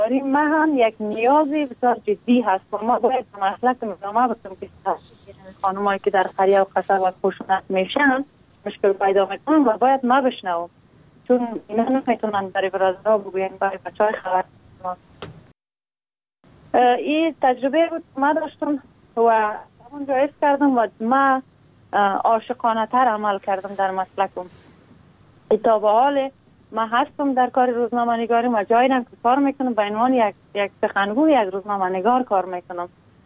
ما هم یک نیازی بسیار جدی هست و ما باید مسئله ادامه بکنیم که خانمایی که در قریه و قصبات خشونت میشن مشکل پیدا میکنن و باید ما بشنوم، چون اینا نمیتونن برای برادرها بگوین، برای بچهای خبر ما. این تجربه بود ما داشتم و اونجا حس کردم و ما عاشقانه تر عمل کردم در مسلکم. تا به حال ما هستم در کار روزنامه نگاری و جاییم که کار میکنم به عنوان یک سخنگو یک روزنامه نگار کار میکنم.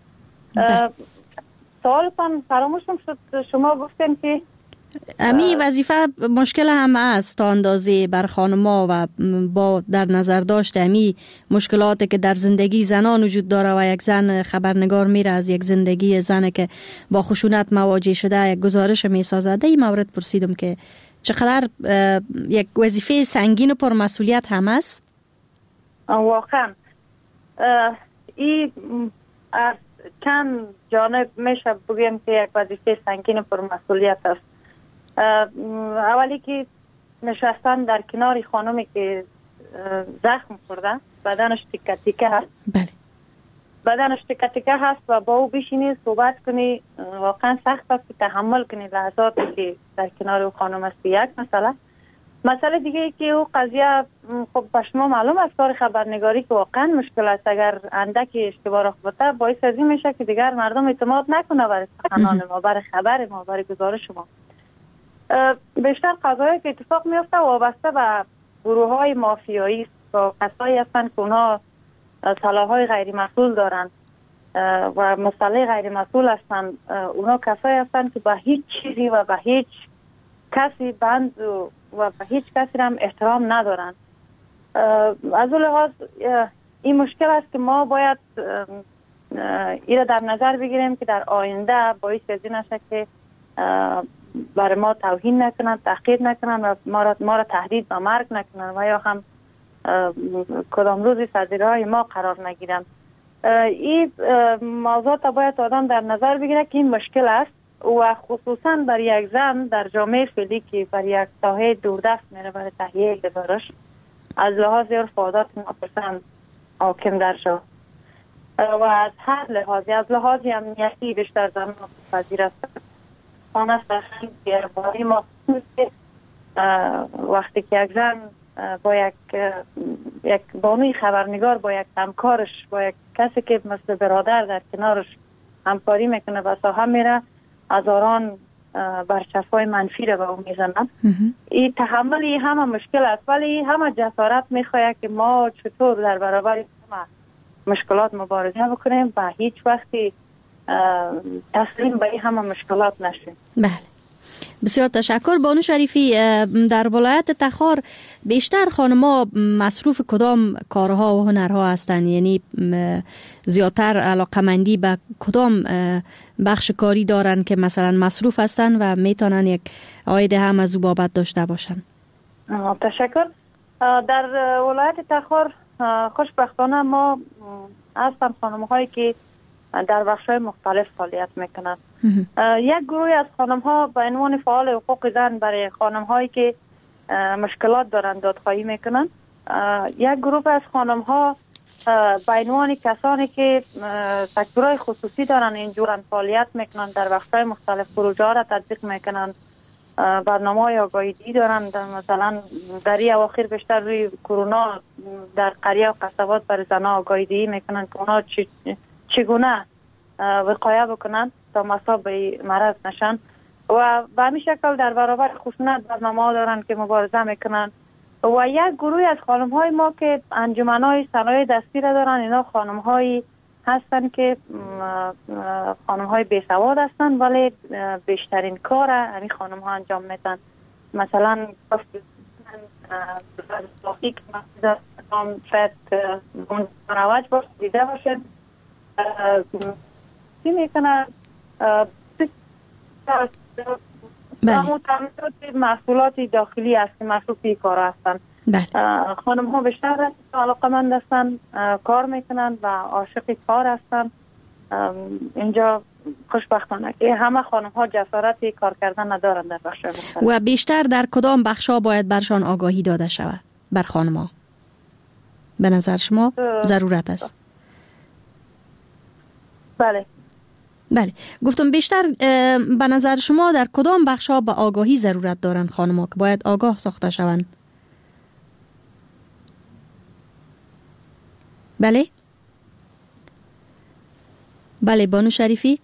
سوالتان فراموشم شد، شما گفتین که امی وظیفه مشکل هم است تا اندازه بر خانم‌ها و با در نظر داشت امی مشکلاتی که در زندگی زنان وجود داره و یک زن خبرنگار میره از یک زندگی زنی که با خشونت مواجه شده یک گزارش میسازه. در این مورد پرسیدم که چقدر یک وظیفه سنگین و پرمسئولیت هم است. واقعا این از چند جانب میشه بگیم که یک وظیفه سنگین و پرمسئولیت است. اولی که نشستن در کنار خانمی که زخم خورده، بدنش تیکه تیکه هست. بله. بدنش تیکه تیکه هست و با او بشینی صحبت کنی، واقعا سخت است که تحمل کنی لحظاتی که در کنار او خانم است. یک مسئله دیگه ای که او قضیه خب به شما معلوم است کار خبرنگاری که واقعا مشکل است. اگر اندکی اشتباه رخ بده باعث از این میشه که دیگر مردم اعتماد نکنه برای سخنان ما، برای خبر ما، برای گزارش ما. بیشتر قضایی که اتفاق میفته وابسته به گروه های مافیایی است و کسایی هستند که اونا سلاح‌های غیر مسئول دارند و مسئله غیر مسئول هستند. اونا کسایی هستند که به هیچ چیزی و به هیچ کسی بند و به هیچ کسی هم احترام ندارند. از اون لحاظ این مشکل است که ما باید این را در نظر بگیریم که در آینده باعث از این نشه که برای ما توهین نکنند، تحقیر نکنند و ما را تهدید به مرگ نکنند و یا هم کدام روزی صدرهای ما قرار نگیرند. این موضوع تا باید آدم در نظر بگیره که این مشکل است و خصوصا برای یک زن در جامعه فعلی که برای یک ساحه دوردست میره برای تهیه گزارش از لحاظ عرف و عادات ناپسند حاکم در جا و از هر لحاظی، از لحاظی امنیتی بیشتر زن پذیر است. آن است در باری ما وقتی که یک زن با یک بانوی خبرنگار با یک همکارش با یک کسی که مثل برادر در کنارش همکاری میکنه و ساحه میره هزاران برچسب‌های منفی رو به اون میزنن. این تحملی همه مشکل است ولی همه جسارت میخواهد که ما چطور در برابر مشکلات مبارزه بکنیم و هیچ وقتی تسلیم به این همه مشکلات نشیم. بله، بسیار تشکر. بانو شریفی، در ولایت تخار بیشتر خانم‌ها مصروف کدام کارها و هنرها هستند؟ یعنی زیادتر علاقمندی به کدام بخش کاری دارن که مثلا مصروف هستند و میتونن یک عاید هم از او بابت داشته باشن؟ تشکر. در ولایت تخار خوشبختانه ما هستن خانم‌هایی که در بخش‌های مختلف فعالیت میکنند. یک گروه از خانم‌ها به عنوان فعال حقوق زن برای خانم‌هایی که مشکلات دارند دادخواهی میکنند. یک گروه از خانم‌ها به عنوان کسانی که سکتورهای خصوصی دارند اینجورن فعالیت میکنند، در بخش‌های مختلف پروژه‌ها را تطبیق میکنند، برنامه‌های آگاهی دارند. مثلا در این اواخر بیشتر روی کرونا در قریه و قصبات برای زن‌ها آگاهی میکنند که اونا چگونه وقایه بکنند تا مصاب به مرض نشن و به همین شکل در برابر خشونت برنامه‌ها دارند که مبارزه میکنند. و یک گروه از خانم‌های ما که انجمن‌های صنایع دستی را دارند، اینا خانم‌هایی هستند که خانم‌های بیسواد هستند ولی بیشترین کار همین خانم‌ها انجام میدن. مثلا که شاید رواج باشه دیده باشه چی میکنن محصولات داخلی هست که مصروف این کار هستن. خانم ها بیشتر علاقمند هستن، کار میکنن و عاشق کار هستن. اینجا خوشبختانه که همه خانم ها جسارت کار کردن ندارن در بخش مختلف. و بیشتر در کدام بخش ها باید برشان آگاهی داده شود بر خانم ها؟ به نظر شما ضرورت است؟ بله گفتم بیشتر به نظر شما در کدام بخش ها به آگاهی ضرورت دارن خانم‌ها که باید آگاه ساخته شوند؟ بله بانو شریفی.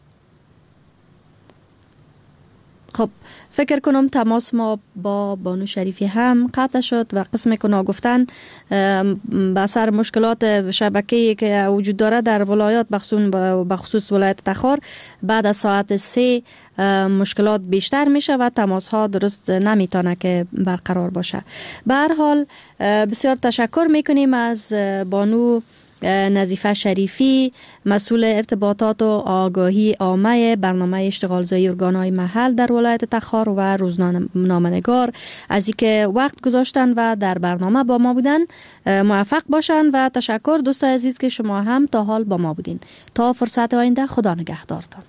خب فکر کنم تماس ما با بانو شریفی هم قطع شد و قسم که گفتن به اثر مشکلات شبکه‌ای که وجود داره در ولایات بخصوص ولایت تخار بعد از ساعت 3 مشکلات بیشتر میشه و تماس ها درست نمیتونه که برقرار باشه. به هر حال بسیار تشکر میکنیم از بانو نظیفه شریفی، مسئول ارتباطات و آگاهی عامه برنامه اشتغالزایی ارگان‌های محل در ولایت تخار و روزنامه‌نگار، از اینکه وقت گذاشتن و در برنامه با ما بودن. موفق باشن و تشکر دوستان عزیز که شما هم تا حال با ما بودین. تا فرصت آینده، خدا نگهدارتان.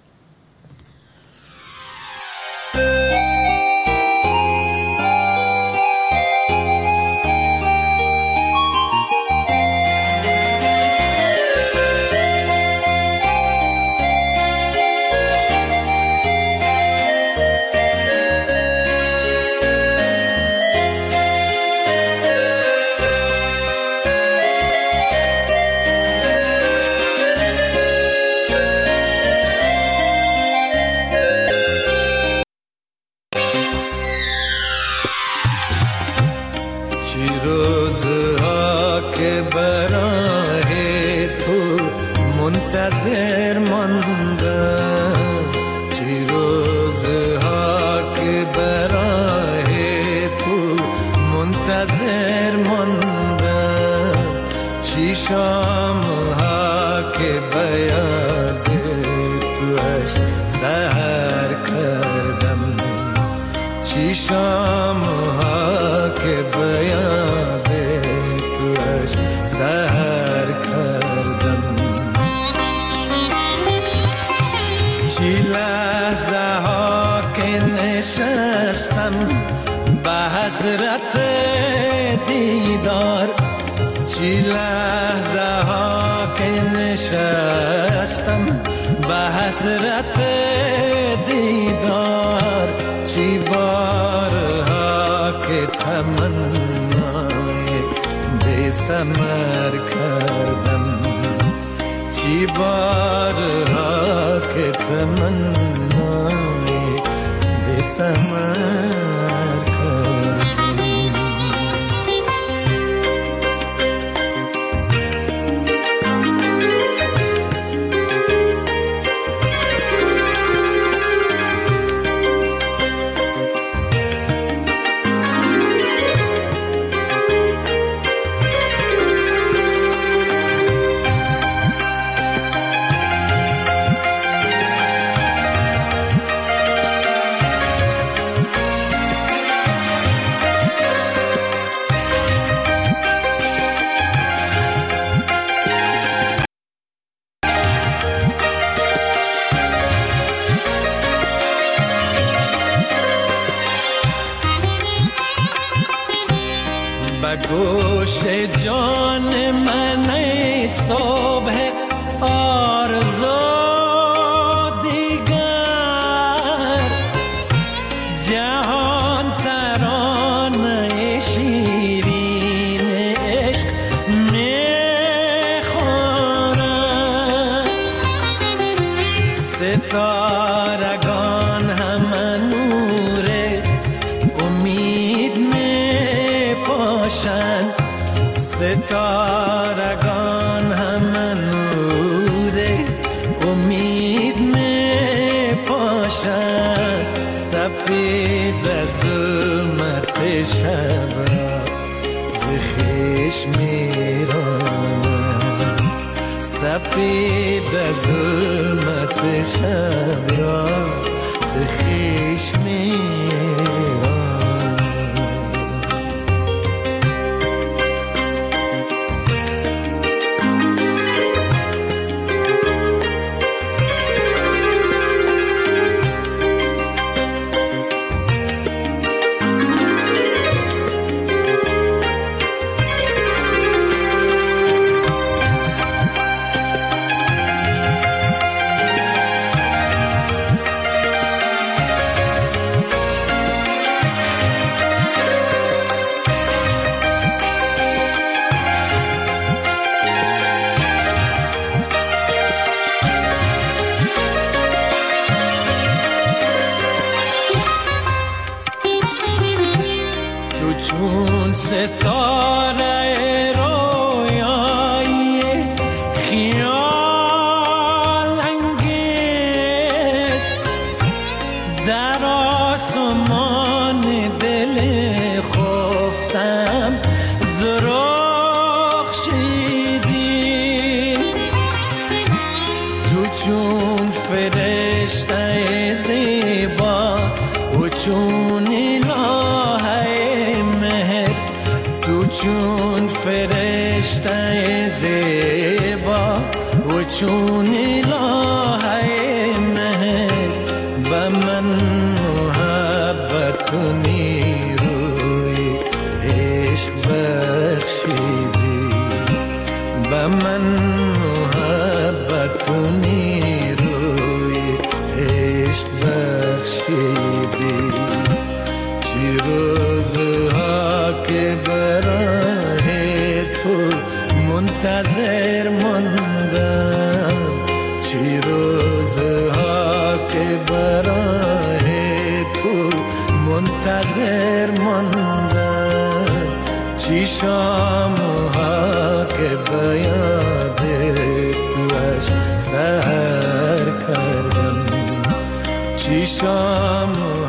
حسرت دیدار چی بارها که تمنای بی ثمر کردم، چی بارها که تمنای بی ثمر گوش جان من ای صبح آرزو دیگر، جهان ترانه شیرین عشق میخورد، ستارگان همه نور امید میپاشند، ستارگان همه نور امید میپاشند، سپید ظلمت شب را ز خویش میرانند، سپید ظلمت شب را ز خویش میرانند. فرشته زیبا و چون الهه مهر، تو چون فرشته زیبا و چون الهه مهر، به من محبت و نیروی عشق بخشیدی، به من محبت و نیروی عشق بخشیدی. چی روزها که برای تو منتظر ماندم، چی روزها که برای تو منتظر ماندم، چی شامها که به یاد توش سحر کردم، چی شام